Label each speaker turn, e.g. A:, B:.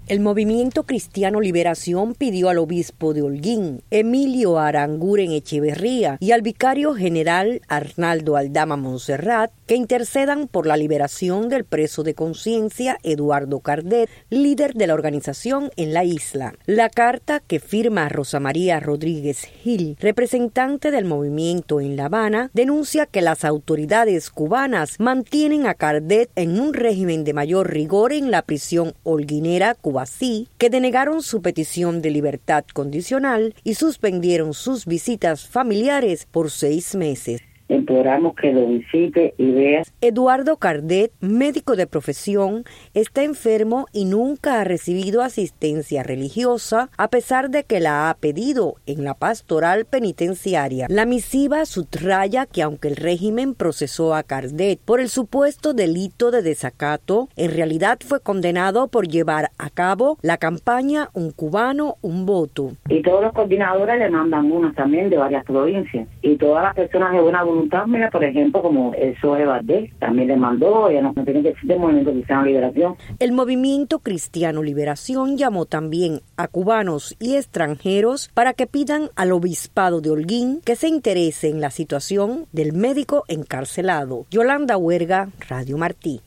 A: El Movimiento Cristiano Liberación pidió al obispo de Holguín, Emilio Aranguren Echeverría, y al vicario general Arnaldo Aldama Montserrat que intercedan por la liberación del preso de conciencia Eduardo Cardet, líder de la organización en la isla. La carta que firma Rosa María Rodríguez Gil, representante del movimiento en La Habana, denuncia que las autoridades cubanas mantienen a Cardet en un régimen de mayor rigor en la prisión holguinera Cubasí, que denegaron su petición de libertad condicional y suspendieron sus visitas familiares por 6 meses.
B: Imploramos que lo visite y vea.
A: Eduardo Cardet, médico de profesión, está enfermo y nunca ha recibido asistencia religiosa, a pesar de que la ha pedido en la pastoral penitenciaria. La misiva subraya que aunque el régimen procesó a Cardet por el supuesto delito de desacato, en realidad fue condenado por llevar a cabo la campaña Un Cubano, un Voto.
B: Y todos los coordinadores le mandan unos también de varias provincias. Y todas las personas de buena voluntad, mira, por ejemplo, como el Zoe Valdés, también le mandó, ya no tiene que existir el Movimiento Cristiano Liberación.
A: El Movimiento Cristiano Liberación llamó también a cubanos y extranjeros para que pidan al obispado de Holguín que se interese en la situación del médico encarcelado. Yolanda Huerga, Radio Martí.